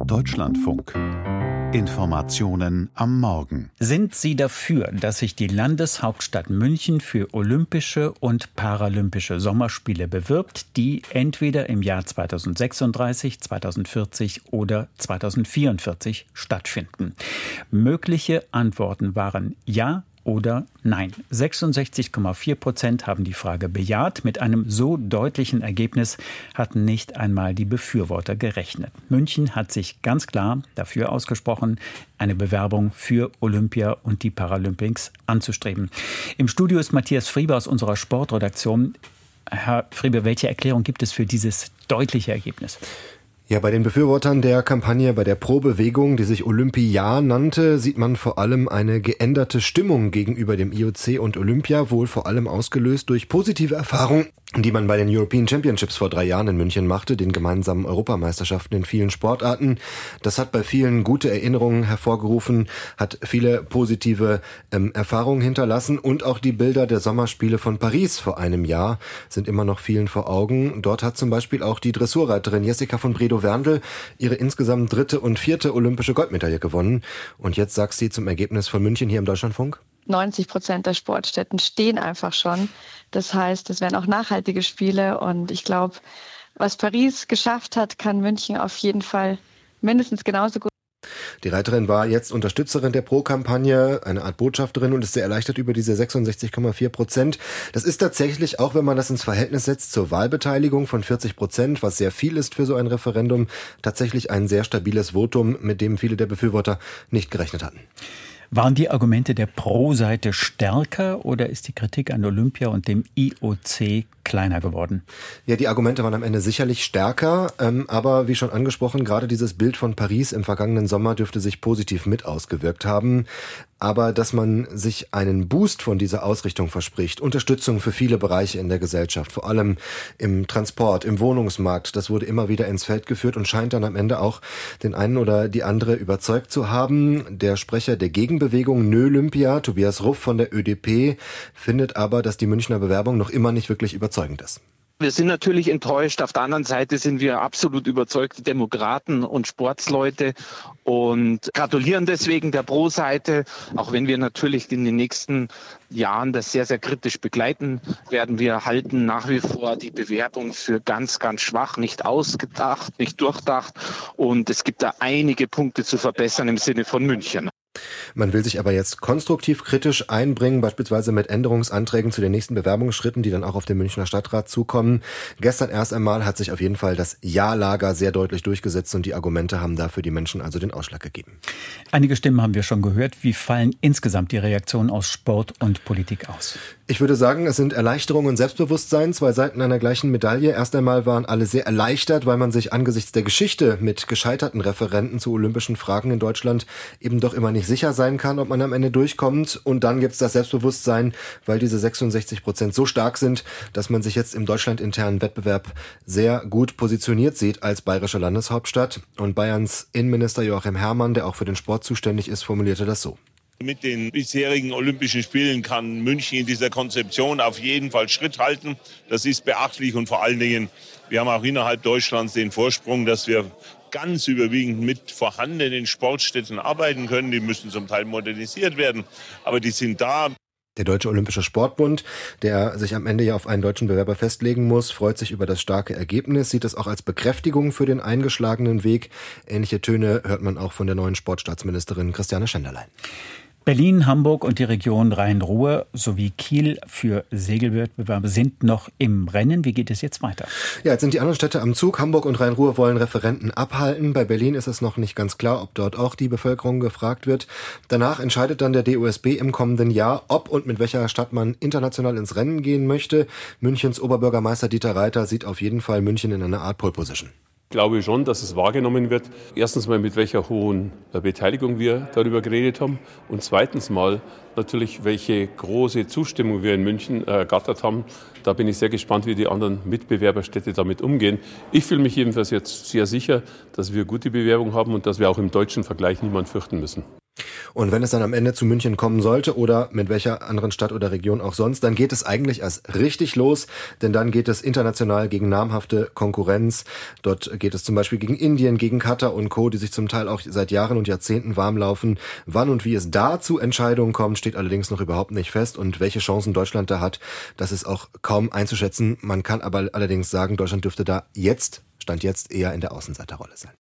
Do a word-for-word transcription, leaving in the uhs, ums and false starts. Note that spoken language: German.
Deutschlandfunk. Informationen am Morgen. Sind Sie dafür, dass sich die Landeshauptstadt München für Olympische und Paralympische Sommerspiele bewirbt, die entweder im Jahr zweitausendsechsunddreißig, zweitausendvierzig oder zweitausendvierundvierzig stattfinden? Mögliche Antworten waren ja oder nein. sechsundsechzig Komma vier Prozent haben die Frage bejaht. Mit einem so deutlichen Ergebnis hatten nicht einmal die Befürworter gerechnet. München hat sich ganz klar dafür ausgesprochen, eine Bewerbung für Olympia und die Paralympics anzustreben. Im Studio ist Matthias Frieber aus unserer Sportredaktion. Herr Frieber, welche Erklärung gibt es für dieses deutliche Ergebnis? Ja, bei den Befürwortern der Kampagne, bei der Pro-Bewegung, die sich Olympia nannte, sieht man vor allem eine geänderte Stimmung gegenüber dem I O C und Olympia, wohl vor allem ausgelöst durch positive Erfahrungen, die man bei den European Championships vor drei Jahren in München machte, den gemeinsamen Europameisterschaften in vielen Sportarten. Das hat bei vielen gute Erinnerungen hervorgerufen, hat viele positive ähm, Erfahrungen hinterlassen und auch die Bilder der Sommerspiele von Paris vor einem Jahr sind immer noch vielen vor Augen. Dort hat zum Beispiel auch die Dressurreiterin Jessica von Bredow-Werndl ihre insgesamt dritte und vierte olympische Goldmedaille gewonnen. Und jetzt sagt sie zum Ergebnis von München hier im Deutschlandfunk: neunzig Prozent der Sportstätten stehen einfach schon. Das heißt, es werden auch nachhaltige Spiele. Und ich glaube, was Paris geschafft hat, kann München auf jeden Fall mindestens genauso gut. Die Reiterin war jetzt Unterstützerin der Pro-Kampagne, eine Art Botschafterin, und ist sehr erleichtert über diese sechsundsechzig Komma vier Prozent. Das ist tatsächlich, auch wenn man das ins Verhältnis setzt zur Wahlbeteiligung von vierzig Prozent, was sehr viel ist für so ein Referendum, tatsächlich ein sehr stabiles Votum, mit dem viele der Befürworter nicht gerechnet hatten. Waren die Argumente der Pro-Seite stärker oder ist die Kritik an Olympia und dem I O C kleiner geworden? Ja, die Argumente waren am Ende sicherlich stärker, ähm, aber wie schon angesprochen, gerade dieses Bild von Paris im vergangenen Sommer dürfte sich positiv mit ausgewirkt haben. Aber dass man sich einen Boost von dieser Ausrichtung verspricht, Unterstützung für viele Bereiche in der Gesellschaft, vor allem im Transport, im Wohnungsmarkt, das wurde immer wieder ins Feld geführt und scheint dann am Ende auch den einen oder die andere überzeugt zu haben. Der Sprecher der Gegenbewegung Nölympia, Tobias Ruff von der Ö D P, findet aber, dass die Münchner Bewerbung noch immer nicht wirklich überzeugend ist. Wir sind natürlich enttäuscht. Auf der anderen Seite sind wir absolut überzeugte Demokraten und Sportsleute und gratulieren deswegen der Pro-Seite. Auch wenn wir natürlich in den nächsten Jahren das sehr, sehr kritisch begleiten werden, wir halten nach wie vor die Bewerbung für ganz, ganz schwach, nicht ausgedacht, nicht durchdacht. Und es gibt da einige Punkte zu verbessern im Sinne von München. Man will sich aber jetzt konstruktiv kritisch einbringen, beispielsweise mit Änderungsanträgen zu den nächsten Bewerbungsschritten, die dann auch auf den Münchner Stadtrat zukommen. Gestern erst einmal hat sich auf jeden Fall das Ja-Lager sehr deutlich durchgesetzt und die Argumente haben dafür die Menschen also den Ausschlag gegeben. Einige Stimmen haben wir schon gehört. Wie fallen insgesamt die Reaktionen aus Sport und Politik aus? Ich würde sagen, es sind Erleichterung und Selbstbewusstsein, zwei Seiten einer gleichen Medaille. Erst einmal waren alle sehr erleichtert, weil man sich angesichts der Geschichte mit gescheiterten Referenten zu olympischen Fragen in Deutschland eben doch immer nicht sicher sein kann, ob man am Ende durchkommt. Und dann gibt es das Selbstbewusstsein, weil diese sechsundsechzig Prozent so stark sind, dass man sich jetzt im deutschlandinternen Wettbewerb sehr gut positioniert sieht als bayerische Landeshauptstadt. Und Bayerns Innenminister Joachim Herrmann, der auch für den Sport zuständig ist, formulierte das so: Mit den bisherigen Olympischen Spielen kann München in dieser Konzeption auf jeden Fall Schritt halten. Das ist beachtlich und vor allen Dingen, wir haben auch innerhalb Deutschlands den Vorsprung, dass wir ganz überwiegend mit vorhandenen Sportstätten arbeiten können. Die müssen zum Teil modernisiert werden, aber die sind da. Der Deutsche Olympische Sportbund, der sich am Ende ja auf einen deutschen Bewerber festlegen muss, freut sich über das starke Ergebnis, sieht es auch als Bekräftigung für den eingeschlagenen Weg. Ähnliche Töne hört man auch von der neuen Sportstaatsministerin Christiane Schenderlein. Berlin, Hamburg und die Region Rhein-Ruhr sowie Kiel für Segelwettbewerbe sind noch im Rennen. Wie geht es jetzt weiter? Ja, jetzt sind die anderen Städte am Zug. Hamburg und Rhein-Ruhr wollen Referenten abhalten. Bei Berlin ist es noch nicht ganz klar, ob dort auch die Bevölkerung gefragt wird. Danach entscheidet dann der D O S B im kommenden Jahr, ob und mit welcher Stadt man international ins Rennen gehen möchte. Münchens Oberbürgermeister Dieter Reiter sieht auf jeden Fall München in einer Art Pole Position. Ich glaube schon, dass es wahrgenommen wird. Erstens mal, mit welcher hohen Beteiligung wir darüber geredet haben. Und zweitens mal natürlich, welche große Zustimmung wir in München ergattert haben. Da bin ich sehr gespannt, wie die anderen Mitbewerberstädte damit umgehen. Ich fühle mich jedenfalls jetzt sehr sicher, dass wir gute Bewerbung haben und dass wir auch im deutschen Vergleich niemanden fürchten müssen. Und wenn es dann am Ende zu München kommen sollte oder mit welcher anderen Stadt oder Region auch sonst, dann geht es eigentlich erst richtig los, denn dann geht es international gegen namhafte Konkurrenz. Dort geht es zum Beispiel gegen Indien, gegen Katar und Co., die sich zum Teil auch seit Jahren und Jahrzehnten warm laufen. Wann und wie es da zu Entscheidungen kommt, steht allerdings noch überhaupt nicht fest. Und welche Chancen Deutschland da hat, das ist auch kaum einzuschätzen. Man kann aber allerdings sagen, Deutschland dürfte da jetzt, Stand jetzt, eher in der Außenseiterrolle sein.